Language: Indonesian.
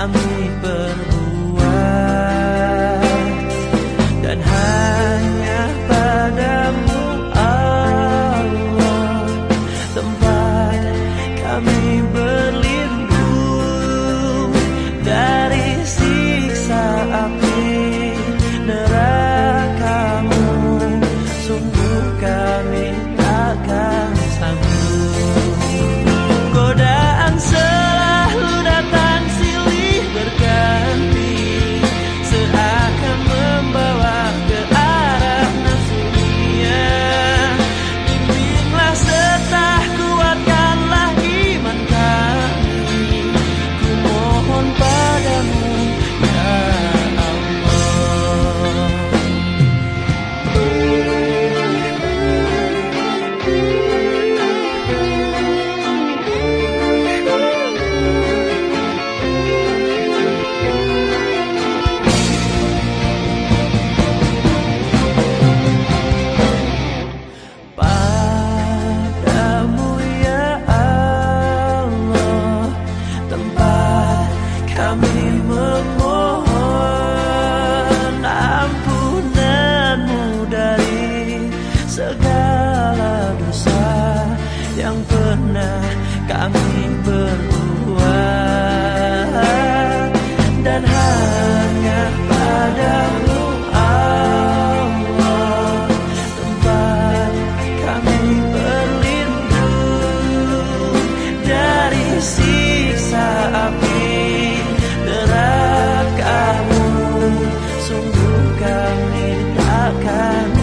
kami berbuat, dan hanya padamu Allah tempat kami berlindung dari siksa api neraka-Mu. Sungguh kami takkan sanggup. Godaan selalu datang silih berganti, seakan membawa ke arah nafsunya. Bimbinglah serta kuatkanlah iman kami, ku mohon padamu ya kami memohon ampunan-Mu dari segala dosa yang pernah kami berbuat, dan hanya padamu Allah tempat kami berlindung dari siksa api neraka-Mu. Sungguh kami takkan